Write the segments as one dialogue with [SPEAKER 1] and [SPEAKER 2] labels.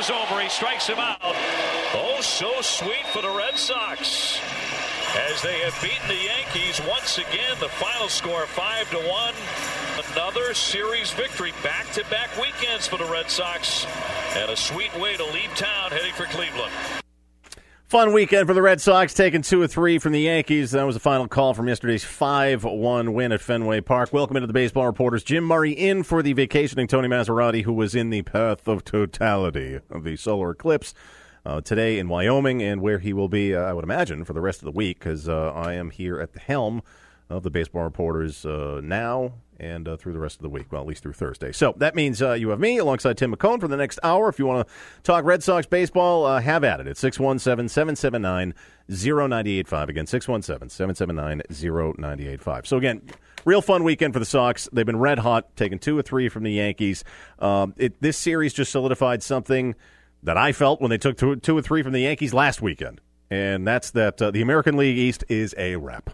[SPEAKER 1] is over. He strikes him out. Oh, so sweet for the Red Sox, as they have beaten the Yankees once again. The final score 5-1. Another series victory. Back-to-back weekends for the Red Sox. And a sweet way to leave town heading for Cleveland.
[SPEAKER 2] Fun weekend for the Red Sox, taking 2 of 3 from the Yankees. That was the final call from yesterday's 5-1 win at Fenway Park. Welcome into the Baseball Reporters. Jim Murray in for the vacationing Tony Maserati, who was in the path of totality of the solar eclipse today in Wyoming, and where he will be, I would imagine, for the rest of the week, because I am here at the helm of the Baseball Reporters now and through the rest of the week, well, at least through Thursday. So that means you have me alongside Tim McCone for the next hour. If you want to talk Red Sox baseball, have at it at 617-779-0985. Again, 617-779-0985. So again, real fun weekend for the Sox. They've been red hot, taking 2 of 3 from the Yankees. This series just solidified something that I felt when they took 2 of 3 from the Yankees last weekend, and that's that the American League East is a wrap.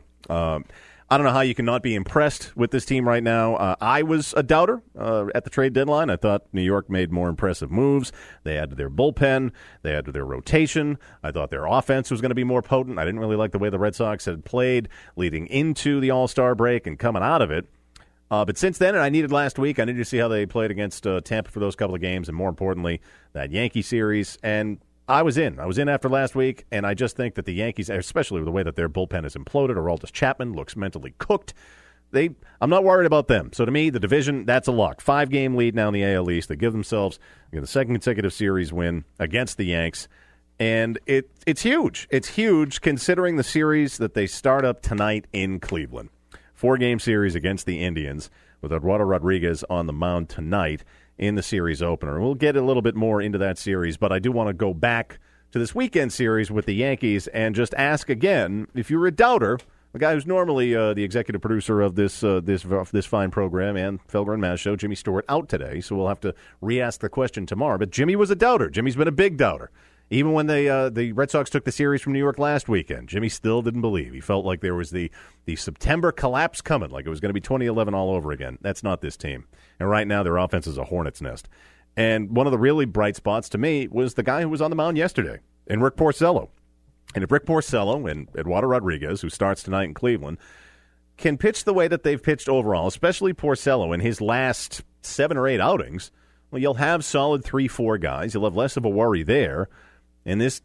[SPEAKER 2] I don't know how you can not be impressed with this team right now. I was a doubter at the trade deadline. I thought New York made more impressive moves. They added their bullpen. They added their rotation. I thought their offense was going to be more potent. I didn't really like the way the Red Sox had played leading into the All-Star break and coming out of it. But since then, and I needed last week, I needed to see how they played against Tampa for those couple of games, and more importantly, that Yankee series. And I was in after last week, and I just think that the Yankees, especially with the way that their bullpen is imploded, Aroldis Chapman looks mentally cooked. I'm not worried about them. So to me, the division, that's a lock. 5-game lead now in the AL East. They give themselves the second consecutive series win against the Yanks, and it's huge. It's huge considering the series that they start up tonight in Cleveland. 4-game series against the Indians with Eduardo Rodriguez on the mound tonight in the series opener. We'll get a little bit more into that series, but I do want to go back to this weekend series with the Yankees and just ask again, if you're a doubter, the guy who's normally the executive producer of this fine program and Felger and Maz show, Jimmy Stewart, out today, so we'll have to re-ask the question tomorrow. But Jimmy was a doubter. Jimmy's been a big doubter. Even when the Red Sox took the series from New York last weekend, Jimmy still didn't believe. He felt like there was the September collapse coming, like it was going to be 2011 all over again. That's not this team. And right now their offense is a hornet's nest. And one of the really bright spots to me was the guy who was on the mound yesterday, and Rick Porcello. And if Rick Porcello and Eduardo Rodriguez, who starts tonight in Cleveland, can pitch the way that they've pitched overall, especially Porcello in his last 7 or 8 outings, well, you'll have solid 3-4 guys. You'll have less of a worry there. And this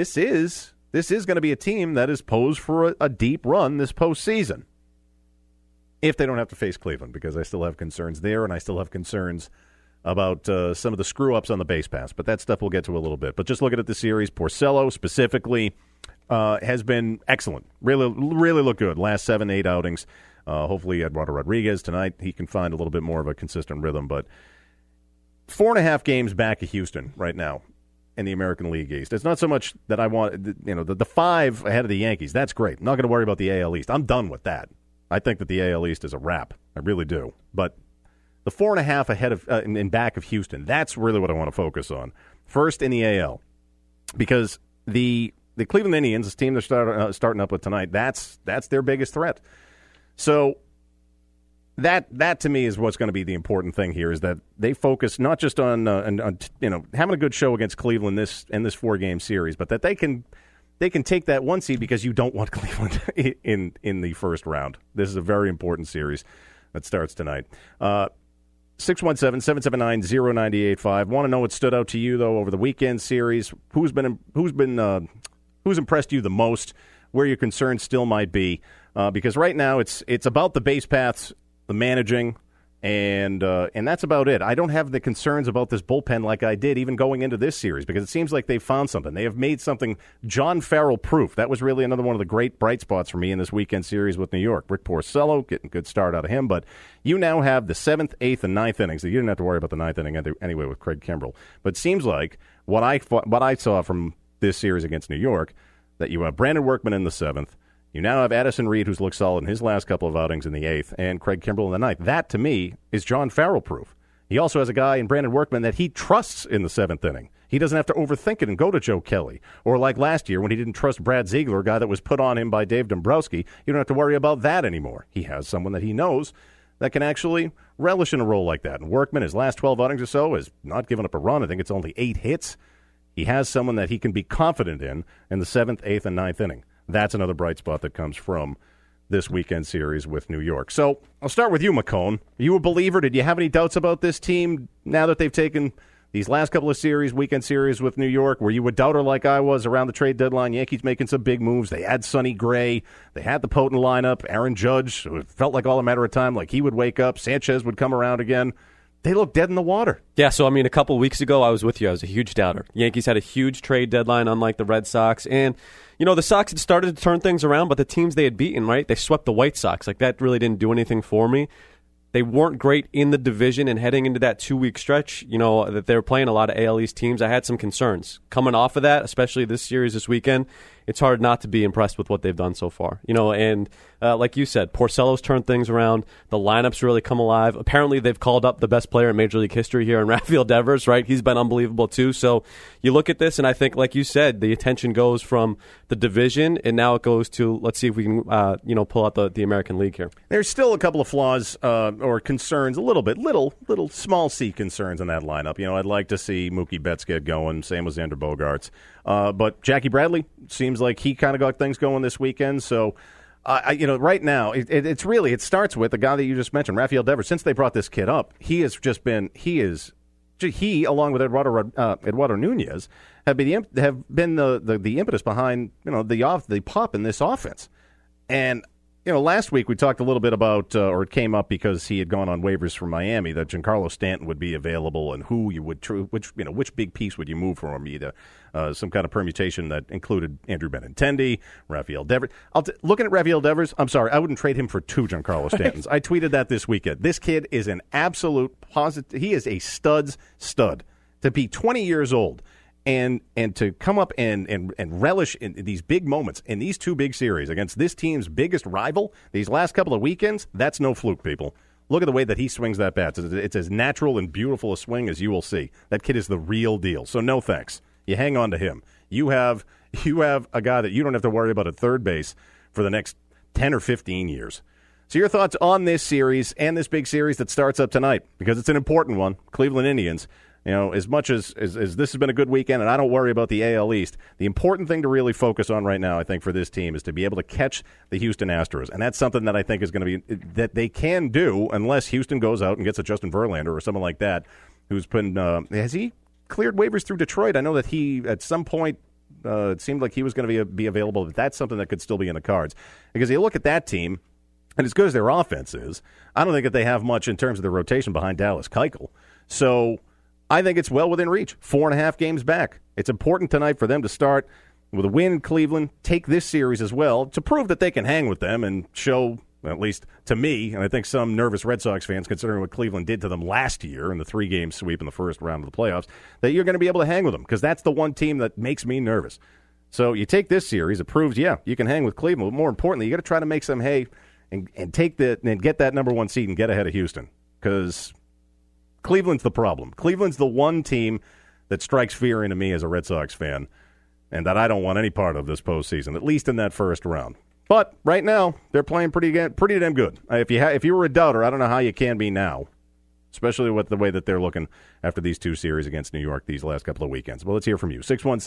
[SPEAKER 2] is going to be a team that is posed for a deep run this postseason. If they don't have to face Cleveland, because I still have concerns there, and I still have concerns about some of the screw-ups on the base pass. But that stuff we'll get to a little bit. But just looking at the series, Porcello specifically has been excellent. Really, really looked good. Last 7-8 outings. Hopefully Eduardo Rodriguez tonight, he can find a little bit more of a consistent rhythm. But 4.5 games back of Houston right now in the American League East. It's not so much that I want, the 5 ahead of the Yankees. That's great. I'm not going to worry about the AL East. I'm done with that. I think that the AL East is a wrap. I really do. But the 4.5 ahead of in back of Houston, that's really what I want to focus on. First in the AL, because the Cleveland Indians, this team they're starting up with tonight, that's their biggest threat. So That to me is what's going to be the important thing here, is that they focus not just on having a good show against Cleveland in this 4-game series, but that they can take that 1 seed, because you don't want Cleveland in the first round. This is a very important series that starts tonight. 617-779-0985. Want to know what stood out to you though over the weekend series? Who's impressed you the most? Where your concerns still might be? Because right now it's about the base paths, the managing, and that's about it. I don't have the concerns about this bullpen like I did even going into this series, because it seems like they've found something. They have made something John Farrell proof. That was really another one of the great bright spots for me in this weekend series with New York. Rick Porcello, getting a good start out of him, but you now have the 7th, 8th, and 9th innings. You didn't have to worry about the 9th inning anyway with Craig Kimbrell. But it seems like what I saw from this series against New York, that you have Brandon Workman in the 7th, you now have Addison Reed, who's looked solid in his last couple of outings in the 8th, and Craig Kimbrell in the 9th. That, to me, is John Farrell proof. He also has a guy in Brandon Workman that he trusts in the 7th inning. He doesn't have to overthink it and go to Joe Kelly. Or like last year when he didn't trust Brad Ziegler, a guy that was put on him by Dave Dombrowski, you don't have to worry about that anymore. He has someone that he knows that can actually relish in a role like that. And Workman, his last 12 outings or so, has not given up a run. I think it's only 8 hits. he has someone that he can be confident in the 7th, 8th, and 9th inning. That's another bright spot that comes from this weekend series with New York. So I'll start with you, McCone. Are you a believer? Did you have any doubts about this team now that they've taken these last couple of weekend series with New York? Were you a doubter like I was around the trade deadline? Yankees making some big moves. They had Sonny Gray. They had the potent lineup. Aaron Judge, it felt like all a matter of time, like he would wake up. Sanchez would come around again. They look dead in the water.
[SPEAKER 3] Yeah, so, a couple weeks ago, I was with you. I was a huge doubter. Yankees had a huge trade deadline, unlike the Red Sox. And, the Sox had started to turn things around, but the teams they had beaten, right, they swept the White Sox. Like, that really didn't do anything for me. They weren't great in the division, and heading into that 2-week stretch, that they were playing a lot of AL East teams, I had some concerns. Coming off of that, especially this series this weekend, it's hard not to be impressed with what they've done so far. And like you said, Porcello's turned things around. The lineup's really come alive. Apparently, they've called up the best player in Major League history here in Rafael Devers, right? He's been unbelievable, too. So you look at this, and I think, like you said, the attention goes from the division, and now it goes to, let's see if we can, pull out the American League here.
[SPEAKER 2] There's still a couple of flaws or concerns, a little small C concerns in that lineup. I'd like to see Mookie Betts get going, same with Xander Bogaerts. But Jackie Bradley seems like he kind of got things going this weekend. So, right now, it starts with the guy that you just mentioned, Rafael Devers. Since they brought this kid up, he along with Eduardo Nunez have been the impetus behind the pop in this offense. And last week we talked a little bit about, or it came up because he had gone on waivers from Miami, that Giancarlo Stanton would be available, and who you would which big piece would you move for him? Either some kind of permutation that included Andrew Benintendi, Rafael Devers. Looking at Rafael Devers, I'm sorry, I wouldn't trade him for 2 Giancarlo Stantons. I tweeted that this weekend. This kid is an absolute positive. He is a stud. To be 20 years old. And to come up and relish in these big moments in these 2 big series against this team's biggest rival these last couple of weekends, that's no fluke, people. Look at the way that he swings that bat. It's as natural and beautiful a swing as you will see. That kid is the real deal. So no thanks. You hang on to him. You have a guy that you don't have to worry about at third base for the next 10 or 15 years. So your thoughts on this series and this big series that starts up tonight, because it's an important one, Cleveland Indians. As much as this has been a good weekend, and I don't worry about the AL East, the important thing to really focus on right now, I think, for this team is to be able to catch the Houston Astros. And that's something that I think is going to be that they can do unless Houston goes out and gets a Justin Verlander or someone like that who's been has he cleared waivers through Detroit? I know that he, at some point, it seemed like he was going to be available, but that's something that could still be in the cards. Because you look at that team, and as good as their offense is, I don't think that they have much in terms of their rotation behind Dallas Keuchel. So I think it's well within reach. 4.5 games back. It's important tonight for them to start with a win in Cleveland, take this series as well, to prove that they can hang with them and show, at least to me, and I think some nervous Red Sox fans, considering what Cleveland did to them last year in the 3-game sweep in the first round of the playoffs, that you're going to be able to hang with them, because that's the one team that makes me nervous. So you take this series, it proves, you can hang with Cleveland, but more importantly, you got to try to make some hay and get that number 1 seed and get ahead of Houston, because Cleveland's the problem. Cleveland's the one team that strikes fear into me as a Red Sox fan, and that I don't want any part of this postseason, at least in that first round. But right now, they're playing pretty damn good. If you were a doubter, I don't know how you can be now, especially with the way that they're looking after these 2 series against New York these last couple of weekends. Well, let's hear from you.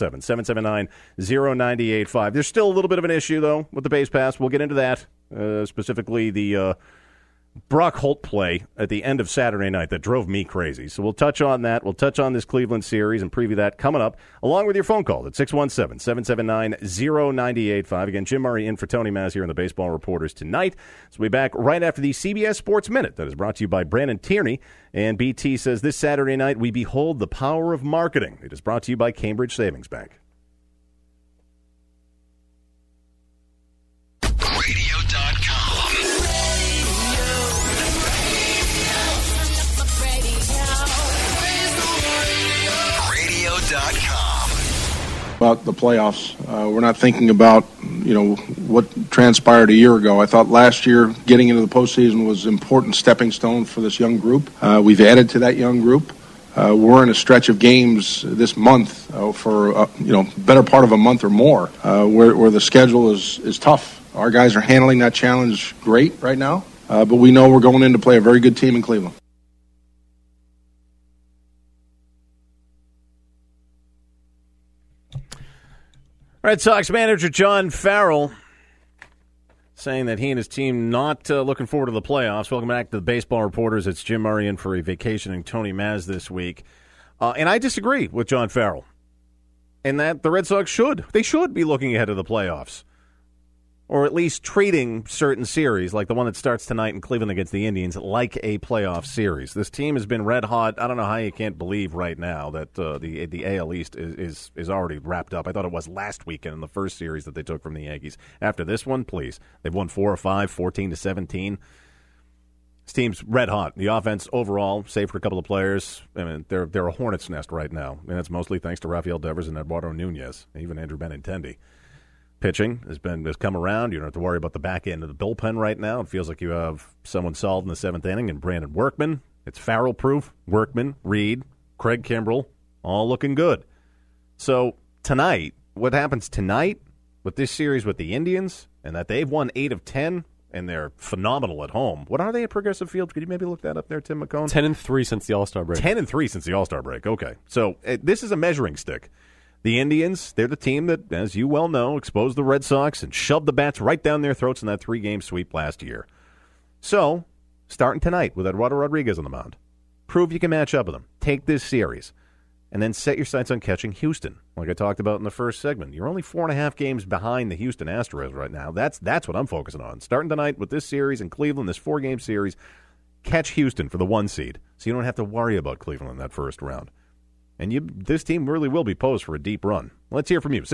[SPEAKER 2] 617-779-0985. There's still a little bit of an issue, though, with the base pass. We'll get into that, specifically the Brock Holt play at the end of Saturday night that drove me crazy. So we'll touch on that. We'll touch on this Cleveland series and preview that coming up, along with your phone call at 617-779-0985. Again, Jim Murray in for Tony Maz here in the Baseball Reporters tonight. So we'll be back right after the CBS Sports Minute that is brought to you by Brandon Tierney. And BT says this Saturday night we behold the power of marketing. It is brought to you by Cambridge Savings Bank.
[SPEAKER 4] About the playoffs. We're not thinking about, what transpired a year ago. I thought last year getting into the postseason was an important stepping stone for this young group. We've added to that young group. We're in a stretch of games this month for, better part of a month or more, where the schedule is tough. Our guys are handling that challenge great right now, but we know we're going in to play a very good team in Cleveland.
[SPEAKER 2] Red Sox manager John Farrell saying that he and his team not looking forward to the playoffs. Welcome back to the Baseball Reporters. It's Jim Murray in for a vacationing Tony Maz this week. And I disagree with John Farrell in that the Red Sox should be looking ahead of the playoffs, or at least treating certain series, like the one that starts tonight in Cleveland against the Indians, like a playoff series. This team has been red hot. I don't know how you can't believe right now that the AL East is already wrapped up. I thought it was last weekend in the first series that they took from the Yankees. After this one, please. They've won 4 or 5, 14-17. This team's red hot. The offense overall, save for a couple of players, I mean, they're a hornet's nest right now. And that's mostly thanks to Rafael Devers and Eduardo Nunez, and even Andrew Benintendi. Pitching has come around. You don't have to worry about the back end of the bullpen right now. It feels like you have someone solid in the 7th inning, and Brandon Workman. It's Farrell-proof. Workman, Reed, Craig Kimbrell, all looking good. So tonight, what happens tonight with this series with the Indians, and that they've won 8 of 10, and they're phenomenal at home. What are they at Progressive Field? Could you maybe look that up there, Tim McCone?
[SPEAKER 3] 10-3 since the All-Star break.
[SPEAKER 2] 10-3 since the All-Star break. Okay. So this is a measuring stick. The Indians, they're the team that, as you well know, exposed the Red Sox and shoved the bats right down their throats in that 3-game sweep last year. So, starting tonight with Eduardo Rodriguez on the mound, prove you can match up with them. Take this series, and then set your sights on catching Houston. Like I talked about in the first segment, you're only 4.5 games behind the Houston Astros right now. That's what I'm focusing on. Starting tonight with this series in Cleveland, this 4-game series, catch Houston for the 1 seed, so you don't have to worry about Cleveland in that first round. And this team really will be posed for a deep run. Let's hear from you.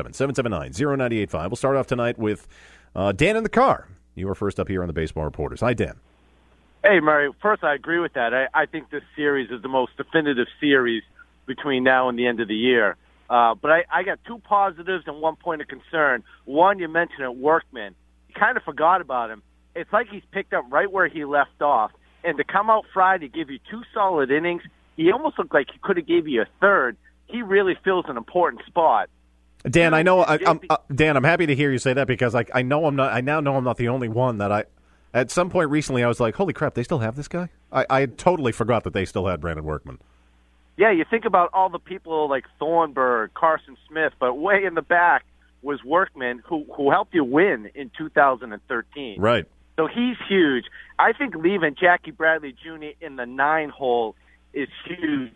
[SPEAKER 2] 617-779-0985. We'll start off tonight with Dan in the car. You were first up here on the Baseball Reporters. Hi, Dan.
[SPEAKER 5] Hey, Murray. First, I agree with that. I think this series is the most definitive series between now and the end of the year. But I got 2 positives and 1 point of concern. One, you mentioned it, Workman. You kind of forgot about him. It's like he's picked up right where he left off. And to come out Friday, give you 2 solid innings, he almost looked like he could have gave you a third. He really fills an important spot.
[SPEAKER 2] Dan, I know. Dan, I'm happy to hear you say that because I know I'm not. I now know I'm not the only one that at some point recently I was like, holy crap, they still have this guy. I totally forgot that they still had Brandon Workman.
[SPEAKER 5] Yeah, you think about all the people like Thornburg, Carson Smith, but way in the back was Workman, who helped you win in 2013.
[SPEAKER 2] Right.
[SPEAKER 5] So he's huge. I think leaving Jackie Bradley Jr. in the 9 hole is huge.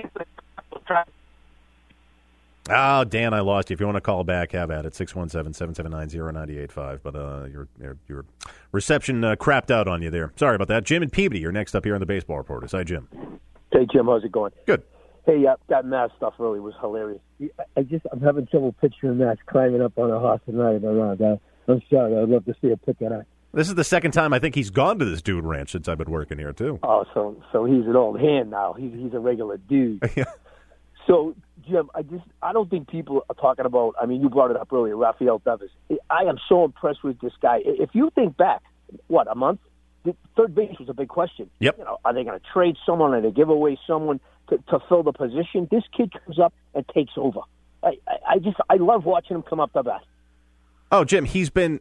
[SPEAKER 2] Oh, Dan, I lost you. If you want to call back, have at it. 617-779-0985. But your reception crapped out on you there. Sorry about that. Jim and Peabody, you're next up here on the Baseball Reporters. Hi, Jim.
[SPEAKER 6] Hey, Jim. How's it going?
[SPEAKER 2] Good.
[SPEAKER 6] Hey, that Mass stuff really was hilarious. I'm having trouble picturing Mass climbing up on a horse and riding around. I'm sorry. I'd love to see a pick of that.
[SPEAKER 2] This is the second time I think he's gone to this dude ranch since I've been working here, too.
[SPEAKER 6] Oh, so he's an old hand now. He's a regular dude.
[SPEAKER 2] Yeah.
[SPEAKER 6] So, Jim, I don't think people are talking about, I mean, you brought it up earlier, Rafael Devers. I am so impressed with this guy. If you think back, a month? The third base was a big question.
[SPEAKER 2] Yep.
[SPEAKER 6] Are they going to trade someone? Are they give away someone to fill the position? This kid comes up and takes over. I love watching him come up the bat.
[SPEAKER 2] Oh, Jim, he's been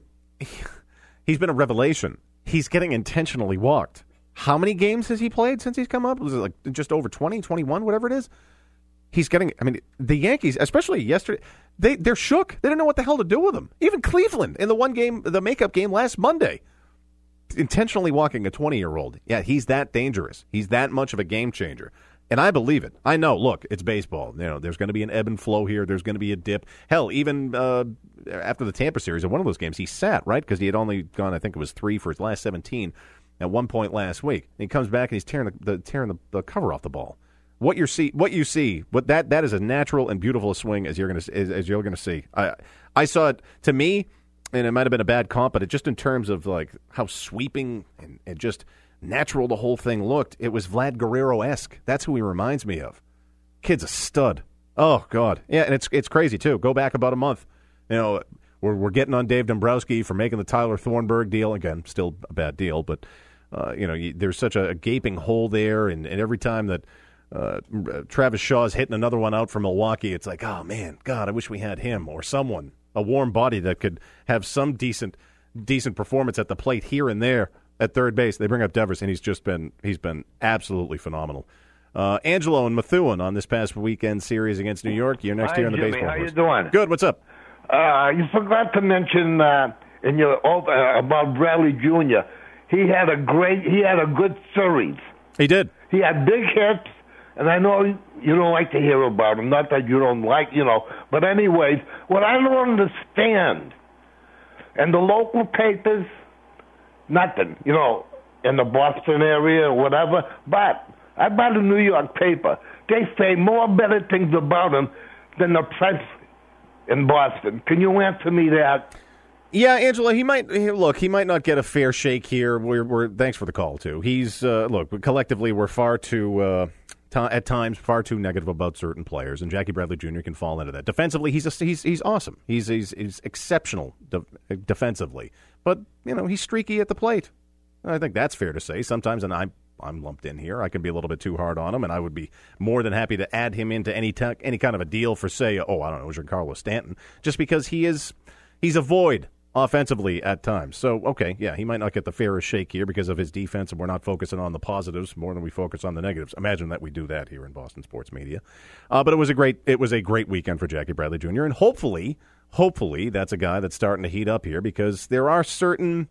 [SPEAKER 2] a revelation. He's getting intentionally walked. How many games has he played since he's come up? Was it like just over 20, 21, whatever it is? He's getting, I mean, the Yankees, especially yesterday, they're shook. They didn't know what the hell to do with him. Even Cleveland in the makeup game last Monday. Intentionally walking a 20-year-old. Yeah, he's that dangerous. He's that much of a game changer. And I believe it. I know, look, it's baseball. There's going to be an ebb and flow here. There's going to be a dip. Hell, even after the Tampa series, in one of those games, he sat, right? Because he had only gone, I think it was 3 for his last 17 at one point last week. And he comes back and he's tearing the cover off the ball. What you see, that is a natural and beautiful swing as you're going to see. I saw it, to me, and it might have been a bad comp, but just in terms of like how sweeping and just natural the whole thing looked, it was Vlad Guerrero-esque. That's who he reminds me of. Kid's a stud. Oh God, yeah, and it's crazy too. Go back about a month. We're getting on Dave Dombrowski for making the Tyler Thornburg deal again. Still a bad deal, but there's such a gaping hole there, and every time that Travis Shaw's hitting another one out for Milwaukee, it's like, oh man, God, I wish we had him or someone, a warm body that could have some decent performance at the plate here and there at third base. They bring up Devers, and he's been absolutely phenomenal. Angelo and Methuen on this past weekend series against New York. You're next here on the
[SPEAKER 7] Jimmy.
[SPEAKER 2] Baseball.
[SPEAKER 7] How you doing?
[SPEAKER 2] Good. What's up?
[SPEAKER 7] You forgot to mention in your about Bradley Jr. He had a good series.
[SPEAKER 2] He did.
[SPEAKER 7] He had big hits, and I know you don't like to hear about him. Not that you don't like, But anyways, what I don't understand, and the local papers, nothing, in the Boston area or whatever. But I buy the New York paper. They say more better things about him than the press in Boston. Can you answer me that?
[SPEAKER 2] Yeah, Angela, he might not get a fair shake here. We're thanks for the call too. He's collectively we're far too at times far too negative about certain players, and Jackie Bradley Jr. can fall into that. Defensively, he's awesome. He's exceptional defensively, but he's streaky at the plate. I think that's fair to say. Sometimes, and I'm lumped in here, I can be a little bit too hard on him, and I would be more than happy to add him into any kind of a deal for, say, Giancarlo Stanton, just because he's a void offensively at times. So, okay, yeah, he might not get the fairest shake here because of his defense, and we're not focusing on the positives more than we focus on the negatives. Imagine that we do that here in Boston sports media. But it was a great weekend for Jackie Bradley Jr., and hopefully that's a guy that's starting to heat up here because there are certain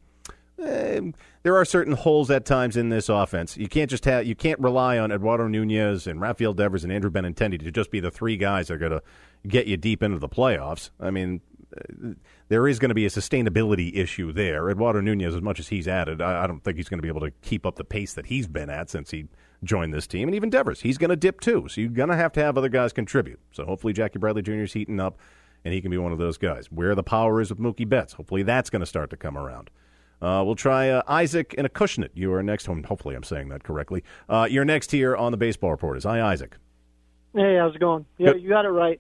[SPEAKER 2] holes at times in this offense. You can't rely on Eduardo Nunez and Rafael Devers and Andrew Benintendi to just be the three guys that are going to get you deep into the playoffs. I mean, there is going to be a sustainability issue there. Eduardo Nunez, as much as he's added, I don't think he's going to be able to keep up the pace that he's been at since he joined this team. And even Devers, he's going to dip too. So you're going to have other guys contribute. So hopefully Jackie Bradley Jr. is heating up, and he can be one of those guys. Where the power is with Mookie Betts, hopefully that's going to start to come around. We'll try Isaac in Acushnet. You are next home. Hopefully I'm saying that correctly. You're next here on the Baseball Reporters. Hi, Isaac.
[SPEAKER 8] Hey, how's it going? Yeah,
[SPEAKER 2] Good.
[SPEAKER 8] You got it right.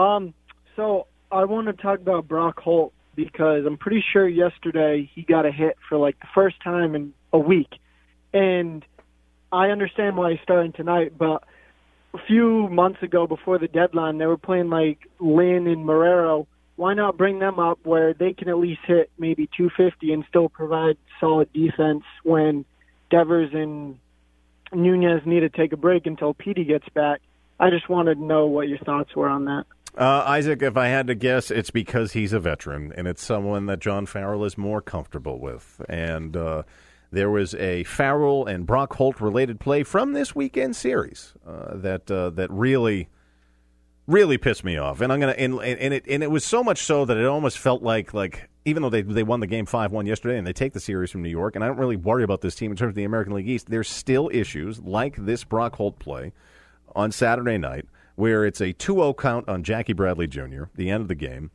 [SPEAKER 8] So I want to talk about Brock Holt because I'm pretty sure yesterday he got a hit for like the first time in a week. And I understand why he's starting tonight, but a few months ago before the deadline, they were playing like Lynn and Marrero. Why not bring them up where they can at least hit maybe 250 and still provide solid defense when Devers and Nunez need to take a break until Petey gets back? I just wanted to know what your thoughts were on that.
[SPEAKER 2] Isaac, if I had to guess, it's because he's a veteran, and it's someone that John Farrell is more comfortable with. And there was a Farrell and Brock Holt-related play from this weekend series that really pissed me off, and it was so much so that it almost felt like even though they won the game 5-1 yesterday and they take the series from New York, and I don't really worry about this team in terms of the American League East, there's still issues like this Brock Holt play on Saturday night where it's a 2-0 count on Jackie Bradley Jr. the end of the game,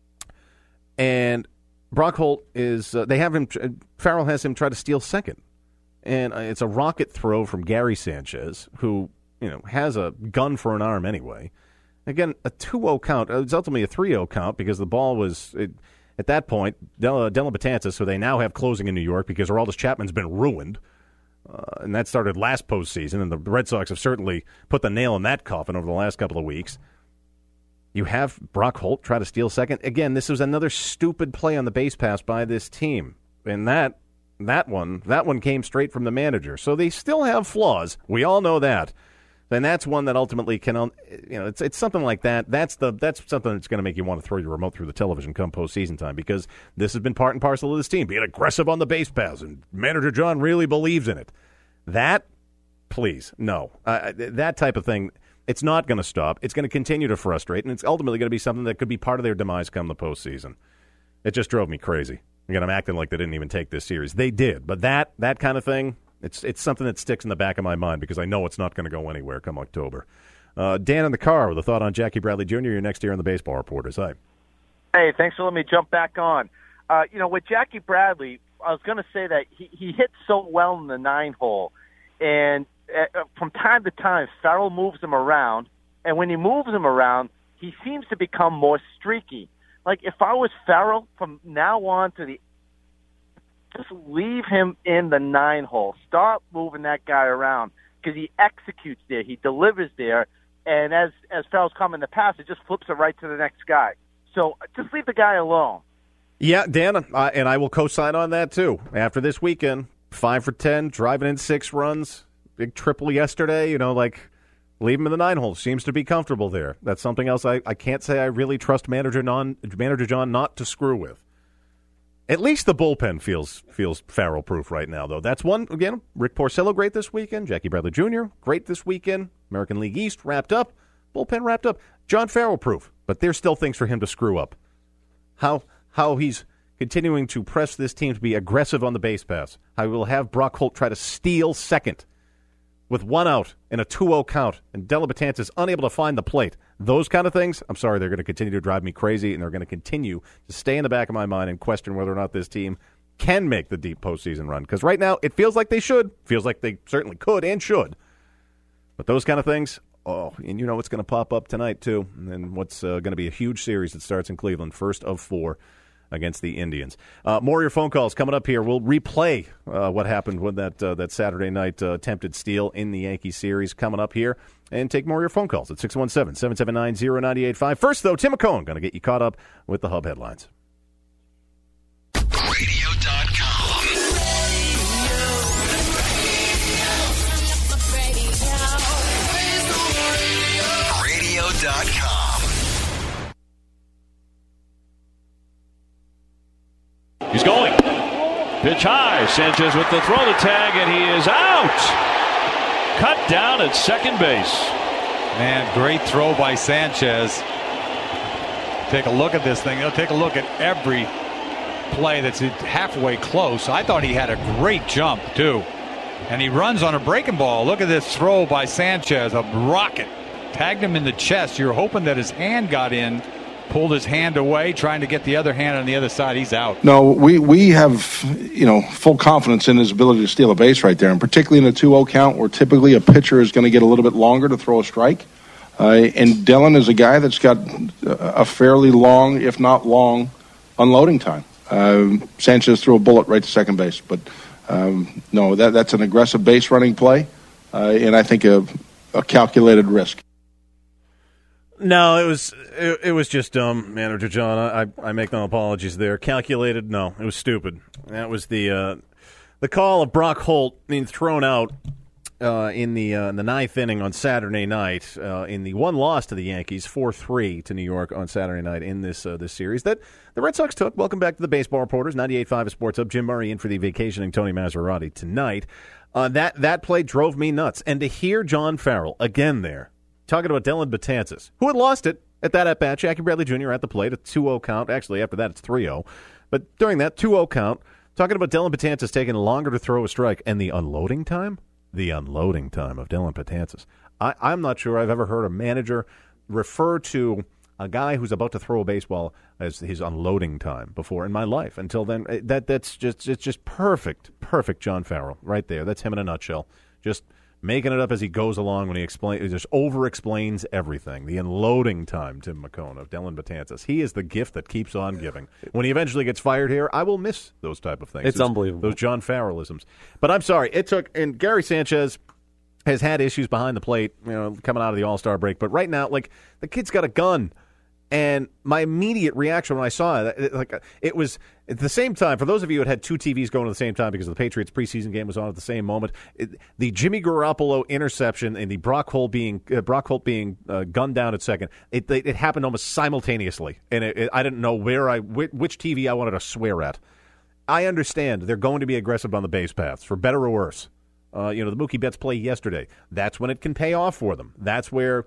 [SPEAKER 2] and Brock Holt is Farrell has him try to steal second, and it's a rocket throw from Gary Sanchez, who has a gun for an arm anyway. Again, a 2-0 count. It's ultimately a 3-0 count because the ball was, at that point, Dellin Betances, so they now have closing in New York because Aroldis Chapman's been ruined. And that started last postseason, and the Red Sox have certainly put the nail in that coffin over the last couple of weeks. You have Brock Holt try to steal second. Again, this was another stupid play on the base pass by this team. And that one came straight from the manager. So they still have flaws. We all know that. And that's one that ultimately can, it's something like that. That's something that's going to make you want to throw your remote through the television come postseason time because this has been part and parcel of this team, being aggressive on the base paths, and manager John really believes in it. That, please, no. That type of thing, it's not going to stop. It's going to continue to frustrate, and it's ultimately going to be something that could be part of their demise come the postseason. It just drove me crazy. Again, I'm acting like they didn't even take this series. They did, but that kind of thing, It's something that sticks in the back of my mind because I know it's not going to go anywhere come October. Dan in the car with a thought on Jackie Bradley Jr. You're next here on the Baseball Reporters. Hi.
[SPEAKER 5] Hey, thanks for letting me jump back on. With Jackie Bradley, I was going to say that he hits so well in the 9-hole, and from time to time, Farrell moves him around, and when he moves him around, he seems to become more streaky. Like, if I was Farrell, from now on to just leave him in the 9-hole. Stop moving that guy around because he executes there. He delivers there. And as Farrell's come in the past, it just flips it right to the next guy. So just leave the guy alone.
[SPEAKER 2] Yeah, Dan, and I will co-sign on that too. After this weekend, 5 for 10, driving in 6 runs, big triple yesterday, Leave him in the 9 hole. Seems to be comfortable there. That's something else I can't say I really trust Manager John not to screw with. At least the bullpen feels Farrell-proof right now, though. That's one, again, Rick Porcello, great this weekend. Jackie Bradley Jr., great this weekend. American League East, wrapped up. Bullpen wrapped up. John Farrell-proof, but there's still things for him to screw up. How he's continuing to press this team to be aggressive on the base pass. How he will have Brock Holt try to steal second with 1 out and a 2-0 count, and Dellin Betances unable to find the plate. Those kind of things, I'm sorry, they're going to continue to drive me crazy, and they're going to continue to stay in the back of my mind and question whether or not this team can make the deep postseason run. Because right now, it feels like they should. Feels like they certainly could and should. But those kind of things, and you know what's going to pop up tonight, too. And then what's going to be a huge series that starts in Cleveland, first of 4 against the Indians. More of your phone calls coming up here. We'll replay what happened with that Saturday night attempted steal in the Yankee series coming up here, and take more of your phone calls at 617-779-0985. First, though, Tim McCone going to get you caught up with the Hub headlines.
[SPEAKER 9] Radio.com. Radio.com.
[SPEAKER 1] He's going. Pitch high. Sanchez with the throw to tag, and he is out. Cut down at second base.
[SPEAKER 10] Man, great throw by Sanchez. Take a look at this thing. He'll take a look at every play that's halfway close. I thought he had a great jump, too. And he runs on a breaking ball. Look at this throw by Sanchez. A rocket. Tagged him in the chest. You're hoping that his hand got in. Pulled his hand away, trying to get the other hand on the other side. He's out.
[SPEAKER 4] No, we have full confidence in his ability to steal a base right there, and particularly in a 2-0 count, where typically a pitcher is going to get a little bit longer to throw a strike. And Dellin is a guy that's got a fairly long, if not long, unloading time. Sanchez threw a bullet right to second base, but no, that's an aggressive base running play, and I think a calculated risk.
[SPEAKER 2] No, it was just dumb, Manager John. I make no apologies there. Calculated, no, it was stupid. That was the call of Brock Holt being thrown out in the 9th inning on Saturday night in the one loss to the Yankees, 4-3 to New York on Saturday night in this series that the Red Sox took. Welcome back to the Baseball Reporters, 98.5 Sports Hub. Jim Murray in for the vacationing Tony Maserati tonight. That play drove me nuts, and to hear John Farrell again there, talking about Dellin Betances, who had lost it at that at-bat. Jackie Bradley Jr. at the plate, a 2-0 count. Actually, after that, it's 3-0. But during that 2-0 count, talking about Dellin Betances taking longer to throw a strike. And the unloading time? The unloading time of Dellin Betances. I'm not sure I've ever heard a manager refer to a guy who's about to throw a baseball as his unloading time before in my life. Until then, it's just perfect John Farrell right there. That's him in a nutshell. Just making it up as he goes along when he just over-explains everything. The unloading time, Tim McCone, of Dellin Betances. He is the gift that keeps on giving. When he eventually gets fired here, I will miss those type of things.
[SPEAKER 3] It's unbelievable.
[SPEAKER 2] Those John Farrellisms. But I'm sorry, and Gary Sanchez has had issues behind the plate, coming out of the All-Star break. But right now, the kid's got a gun. And my immediate reaction when I saw it, it was at the same time. For those of you who had 2 TVs going at the same time because the Patriots preseason game was on at the same moment, the Jimmy Garoppolo interception and the Brock Holt being gunned down at second, it happened almost simultaneously, and I didn't know which TV I wanted to swear at. I understand they're going to be aggressive on the base paths, for better or worse. The Mookie Betts play yesterday. That's when it can pay off for them. That's where.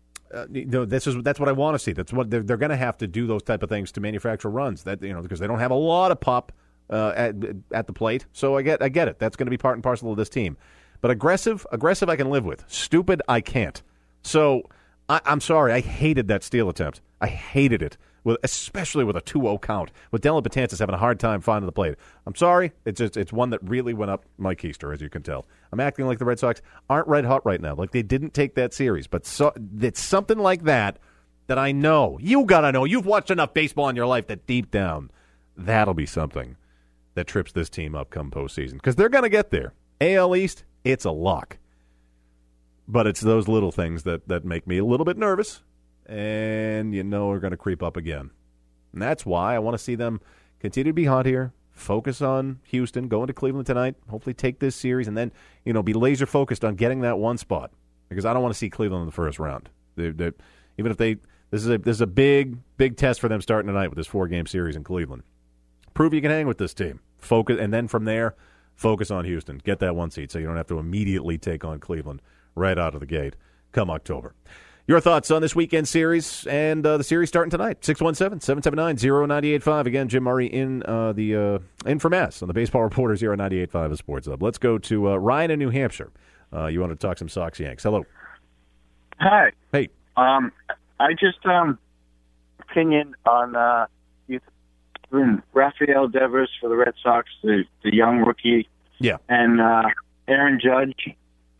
[SPEAKER 2] That's what I want to see. That's what they're going to have to do, those type of things to manufacture runs. Because they don't have a lot of pop at the plate. So I get it. That's going to be part and parcel of this team. But aggressive I can live with. Stupid I can't. So I'm sorry. I hated that steal attempt. I hated it, especially with a 2-0 count. With Dellin Betances having a hard time finding the plate. I'm sorry. It's one that really went up my keister, as you can tell. I'm acting like the Red Sox aren't red hot right now. Like they didn't take that series. But it's something like that I know. You got to know. You've watched enough baseball in your life that deep down, that'll be something that trips this team up come postseason. Because they're going to get there. AL East, it's a lock. But it's those little things that make me a little bit nervous. And are going to creep up again. And that's why I want to see them continue to be hot here, focus on Houston, go into Cleveland tonight, hopefully take this series, and then, be laser focused on getting that one spot. because I don't want to see Cleveland in the first round. Even if this is a big test for them starting tonight with this 4-game series in Cleveland. Prove you can hang with this team. Focus, and then from there, focus on Houston. Get that 1 seed so you don't have to immediately take on Cleveland right out of the gate come October. Your thoughts on this weekend series and the series starting tonight? 617-779-0985. Again, Jim Murray in for Mass on the Baseball Reporters here on 98.5 Sports Hub. Let's go to Ryan in New Hampshire. You want to talk some Sox Yanks? Hello.
[SPEAKER 9] Hi.
[SPEAKER 2] Hey.
[SPEAKER 9] I just opinion on Rafael Devers for the Red Sox, the young rookie.
[SPEAKER 2] Yeah.
[SPEAKER 9] And Aaron Judge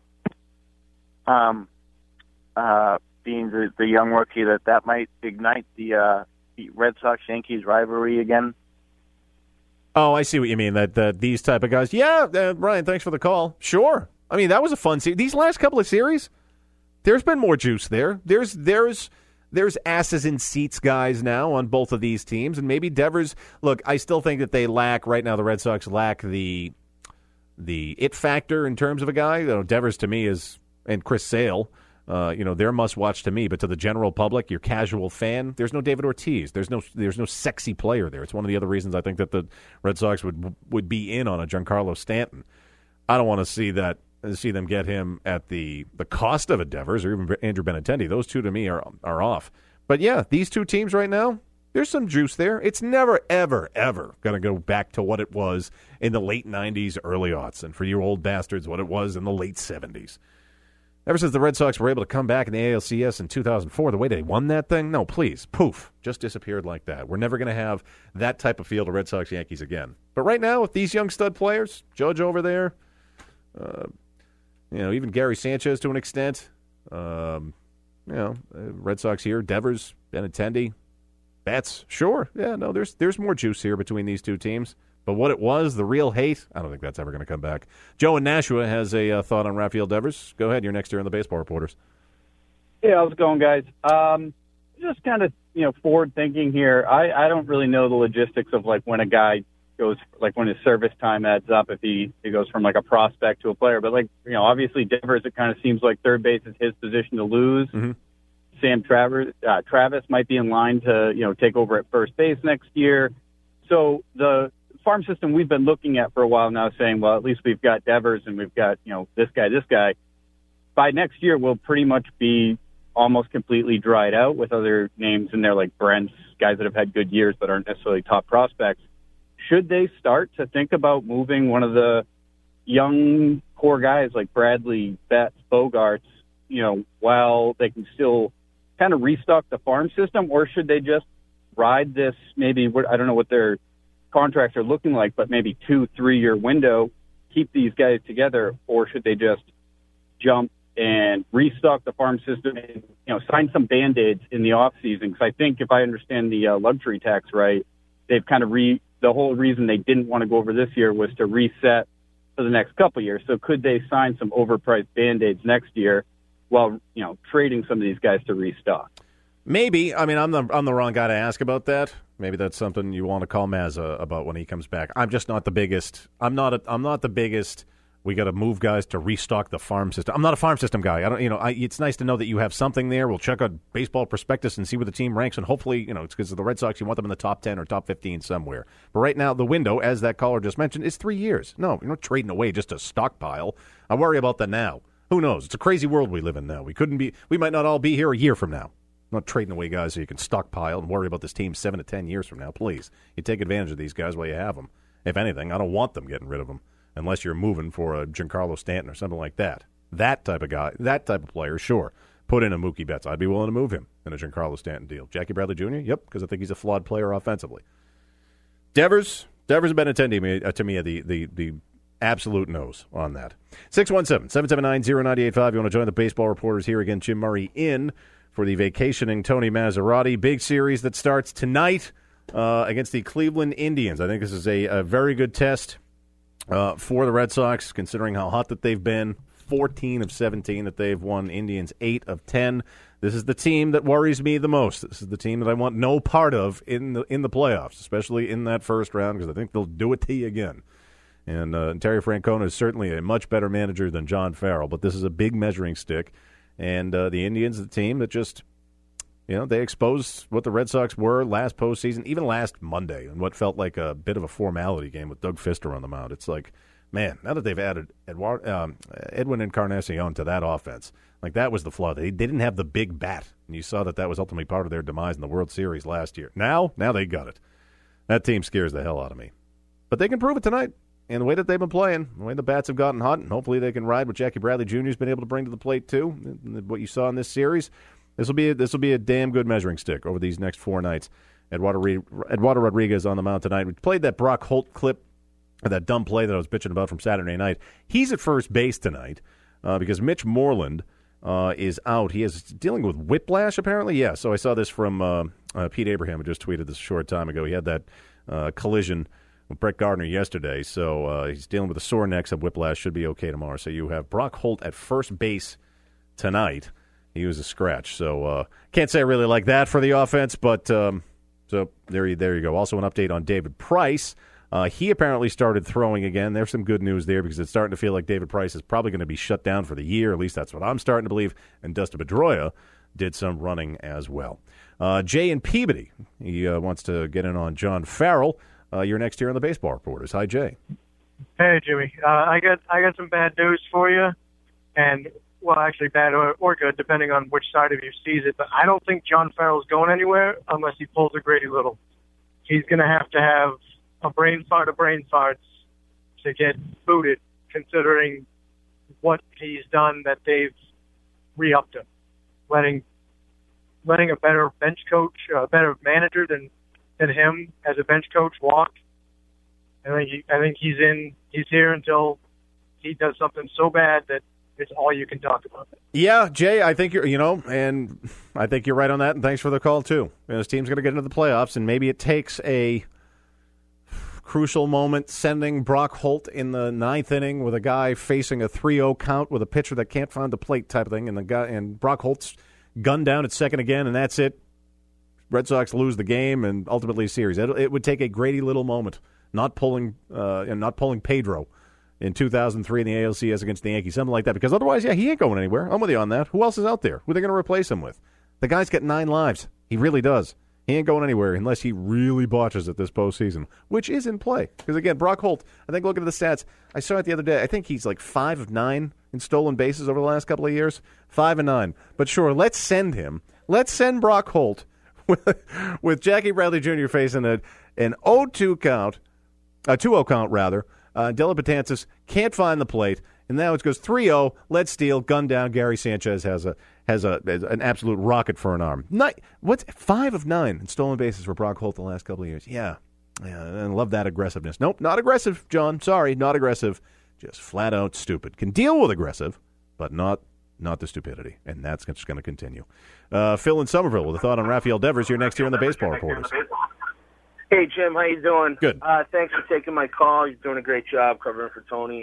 [SPEAKER 9] being the young rookie, that might ignite the Red Sox-Yankees rivalry again.
[SPEAKER 2] Oh, I see what you mean, that these type of guys. Yeah, Ryan, thanks for the call. Sure. I mean, that was a fun series. These last couple of series, there's been more juice there. There's asses in seats guys now on both of these teams, and maybe Devers. Look, I still think that they lack right now. The Red Sox lack the it factor in terms of a guy. Devers to me is, and Chris Sale, they're must watch to me. But to the general public, your casual fan, there's no David Ortiz. There's no sexy player there. It's one of the other reasons I think that the Red Sox would be in on a Giancarlo Stanton. I don't want to see them get him at the cost of a Devers or even Andrew Benintendi. Those two to me are off. But yeah, these two teams right now, there's some juice there. It's never, ever, ever going to go back to what it was in the late 90s, early aughts, and for you old bastards, what it was in the late 70s. Ever since the Red Sox were able to come back in the ALCS in 2004, the way they won that thing, no, please, poof, just disappeared like that. We're never going to have that type of field of Red Sox-Yankees again. But right now, with these young stud players, Judge over there, even Gary Sanchez to an extent, Red Sox here, Devers, Benintendi, Betts, sure, yeah, no, there's more juice here between these two teams. But what it was, the real hate, I don't think that's ever going to come back. Joe in Nashua has a thought on Rafael Devers. Go ahead. You're next here on the Baseball Reporters.
[SPEAKER 11] Yeah, how's it going, guys? Just kind of, forward thinking here. I don't really know the logistics of, when a guy goes, when his service time adds up, if he goes from, a prospect to a player. But, obviously Devers, it kind of seems like third base is his position to lose. Mm-hmm. Sam Travis might be in line to, take over at first base next year. So the farm system we've been looking at for a while now, saying, well, at least we've got Devers and we've got, this guy. By next year, we'll pretty much be almost completely dried out with other names in there like Brent's, guys that have had good years but aren't necessarily top prospects. Should they start to think about moving one of the young core guys like Bradley, Betts, Bogarts, while they can still kind of restock the farm system, or should they just ride this maybe, I don't know what their contracts are looking like, but maybe 2-3 year window, keep these guys together, or should they just jump and restock the farm system and, sign some Band-Aids in the off season? Because I think if I understand the luxury tax right, they've kind of the whole reason they didn't want to go over this year was to reset for the next couple of years. So could they sign some overpriced Band-Aids next year while, trading some of these guys to restock?
[SPEAKER 2] Maybe. I mean, I'm the wrong guy to ask about that. Maybe that's something you want to call Mazza about when he comes back. I'm just not the biggest. I'm not the biggest. We got to move guys to restock the farm system. I'm not a farm system guy. It's nice to know that you have something there. We'll check out Baseball Prospectus and see where the team ranks, and hopefully, it's because of the Red Sox. You want them in the top 10 or top 15 somewhere. But right now, the window, as that caller just mentioned, is 3 years. No, you're not trading away just a stockpile. I worry about the now. Who knows? It's a crazy world we live in now. We might not all be here a year from now. Not trading away guys so you can stockpile and worry about this team 7 to 10 years from now. Please, you take advantage of these guys while you have them. If anything, I don't want them getting rid of them unless you're moving for a Giancarlo Stanton or something like that. That type of guy, that type of player, sure. Put in a Mookie Betts. I'd be willing to move him in a Giancarlo Stanton deal. Jackie Bradley Jr.? Yep, because I think he's a flawed player offensively. Devers and Benintendi to me the absolute nose on that. 617-779-0985. You want to join the Baseball Reporters here again. Jim Murray in for the vacationing Tony Maserati. Big series that starts tonight against the Cleveland Indians. I think this is a very good test for the Red Sox, considering how hot that they've been. 14 of 17 that they've won. Indians 8 of 10. This is the team that worries me the most. This is the team that I want no part of in the playoffs, especially in that first round, because I think they'll do it to you again. And Terry Francona is certainly a much better manager than John Farrell, but this is a big measuring stick. And the Indians, the team that just, they exposed what the Red Sox were last postseason, even last Monday, in what felt like a bit of a formality game with Doug Fister on the mound. It's like, man, now that they've added Edwin Encarnacion to that offense, like that was the flaw. They didn't have the big bat, and you saw that was ultimately part of their demise in the World Series last year. Now they got it. That team scares the hell out of me. But they can prove it tonight. And the way that they've been playing, the way the bats have gotten hot, and hopefully they can ride what Jackie Bradley Jr. has been able to bring to the plate too. What you saw in this series, this will be a damn good measuring stick over these next 4 nights. Eduardo Rodriguez on the mound tonight. We played that Brock Holt clip, that dumb play that I was bitching about from Saturday night. He's at first base tonight because Mitch Moreland is out. He is dealing with whiplash, apparently. Yeah, so I saw this from Pete Abraham, who just tweeted this a short time ago. He had that collision with Brett Gardner yesterday, so he's dealing with a sore neck, so whiplash, should be okay tomorrow. So you have Brock Holt at first base tonight. He was a scratch, so can't say I really like that for the offense, but so there you go. Also an update on David Price. He apparently started throwing again. There's some good news there because it's starting to feel like David Price is probably going to be shut down for the year. At least that's what I'm starting to believe. And Dustin Pedroia did some running as well. Jay in Peabody, he wants to get in on John Farrell. You're next here on the Baseball Reporters. Hi, Jay.
[SPEAKER 12] Hey, Jimmy. I got some bad news for you, and actually bad or good, depending on which side of you sees it. But I don't think John Farrell's going anywhere unless he pulls a Grady Little. He's going to have a brain fart of brain farts to get booted, considering what he's done that they've re-upped him, letting a better bench coach, a better manager than him as a bench coach walk. I think he's here until he does something so bad that it's all you can talk about.
[SPEAKER 2] Yeah, Jay, I think and I think you're right on that, and thanks for the call, too. This team's going to get into the playoffs, and maybe it takes a crucial moment sending Brock Holt in the 9th inning with a guy facing a 3-0 count with a pitcher that can't find the plate type of thing, and Brock Holt's gunned down at second again, and that's it. Red Sox lose the game and ultimately series. It would take a Grady Little moment, not pulling Pedro in 2003 in the ALCS against the Yankees, something like that. Because otherwise, he ain't going anywhere. I'm with you on that. Who else is out there? Who are they going to replace him with? The guy's got 9 lives. He really does. He ain't going anywhere unless he really botches it this postseason, which is in play. Because, again, Brock Holt, I think looking at the stats, I saw it the other day. I think he's like 5 of 9 in stolen bases over the last couple of years. 5 of 9. But sure, let's send him. Let's send Brock Holt with Jackie Bradley Jr. facing an 0-2 count, a 2-0 count rather. Della Betances can't find the plate, and now it goes 3-0. Let's steal, gun down. Gary Sanchez has an absolute rocket for an arm. What's 5 of 9 in stolen bases for Brock Holt the last couple of years? Yeah, and I love that aggressiveness. Nope, not aggressive, John. Sorry, not aggressive. Just flat out stupid. Can deal with aggressive, but not the stupidity, and that's just going to continue. Phil in Somerville with a thought on Rafael Devers. You're next here on the Baseball Reporters.
[SPEAKER 13] Hey, Jim, how you doing?
[SPEAKER 2] Good.
[SPEAKER 13] Thanks for taking my call. You're doing a great job covering for Tony.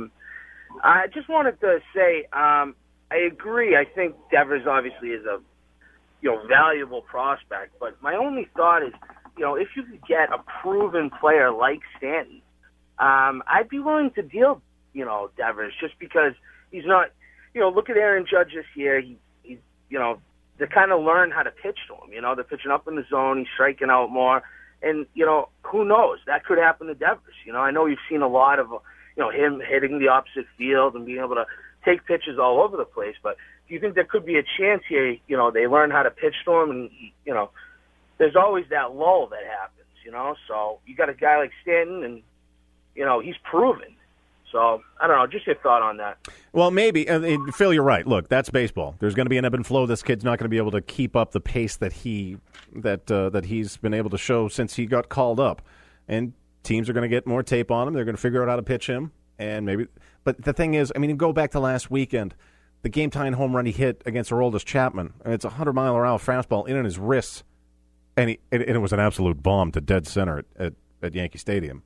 [SPEAKER 13] I just wanted to say I agree. I think Devers obviously is a valuable prospect, but my only thought is, if you could get a proven player like Stanton, I'd be willing to deal, Devers, just because he's not. Look at Aaron Judge this year. He's they kind of learn how to pitch to him. They're pitching up in the zone. He's striking out more. And, who knows? That could happen to Devers. I know you've seen a lot of, him hitting the opposite field and being able to take pitches all over the place. But do you think there could be a chance here, they learn how to pitch to him and, there's always that lull that happens, So you got a guy like Stanton and, he's proven. So, I don't know, just your thought on that.
[SPEAKER 2] Well, maybe. Phil, you're right. Look, that's baseball. There's going to be an ebb and flow. This kid's not going to be able to keep up the pace that he's been able to show since he got called up. And teams are going to get more tape on him. They're going to figure out how to pitch him. But the thing is, go back to last weekend, the game-tying home run he hit against Aroldis Chapman. And it's a 100-mile-per-hour fastball in on his wrists. And it was an absolute bomb to dead center at Yankee Stadium.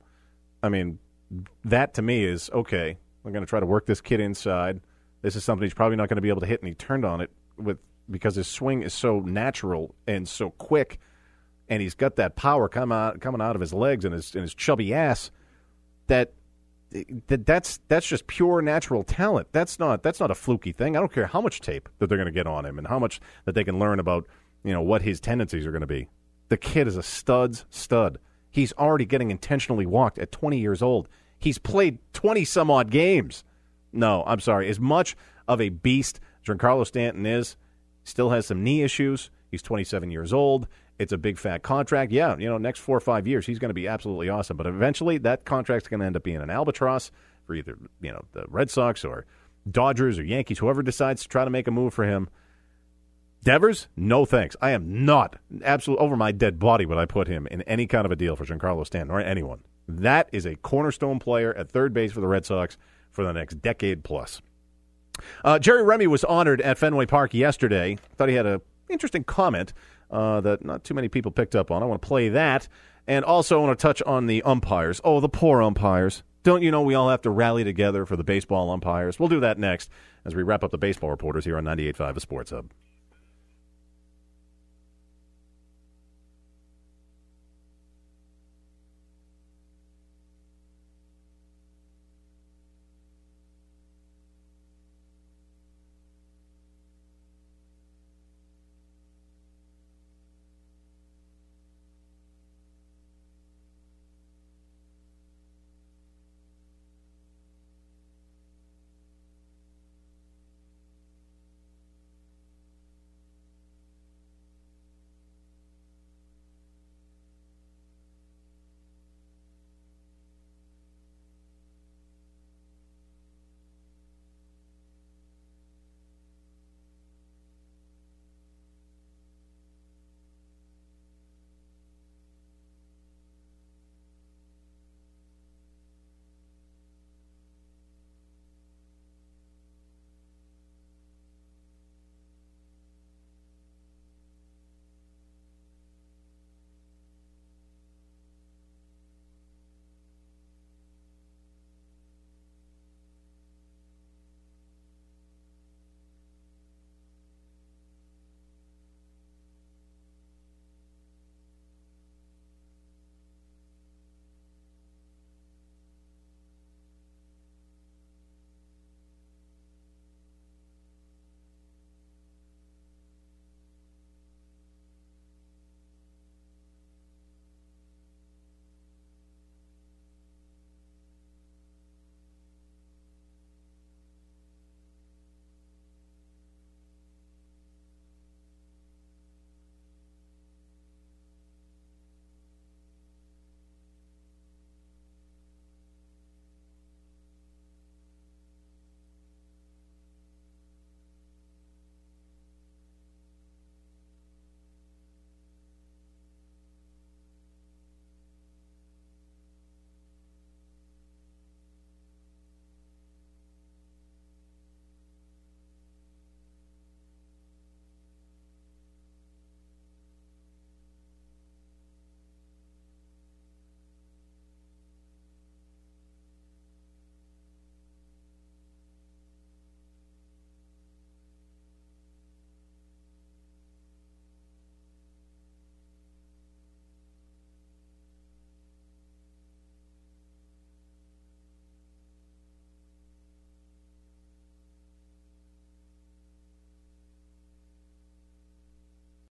[SPEAKER 2] That to me is, okay, we're going to try to work this kid inside. This is something he's probably not going to be able to hit, and he turned on it because his swing is so natural and so quick, and he's got that power coming out of his legs and his chubby ass that that's just pure natural talent. That's not a fluky thing. I don't care how much tape that they're going to get on him and how much that they can learn about, what his tendencies are going to be. The kid is a stud. He's already getting intentionally walked at 20 years old. He's played 20-some-odd games. No, I'm sorry. As much of a beast Giancarlo Stanton is, still has some knee issues. He's 27 years old. It's a big, fat contract. Yeah, next 4 or 5 years, he's going to be absolutely awesome. But eventually, that contract's going to end up being an albatross for either, the Red Sox or Dodgers or Yankees, whoever decides to try to make a move for him. Devers, no thanks. I am not, absolutely over my dead body would I put him in any kind of a deal for Giancarlo Stanton or anyone. That is a cornerstone player at third base for the Red Sox for the next decade plus. Jerry Remy was honored at Fenway Park yesterday. Thought he had an interesting comment that not too many people picked up on. I want to play that. And also I want to touch on the umpires. Oh, the poor umpires. Don't you know we all have to rally together for the baseball umpires? We'll do that next as we wrap up the baseball reporters here on 98.5 The Sports Hub.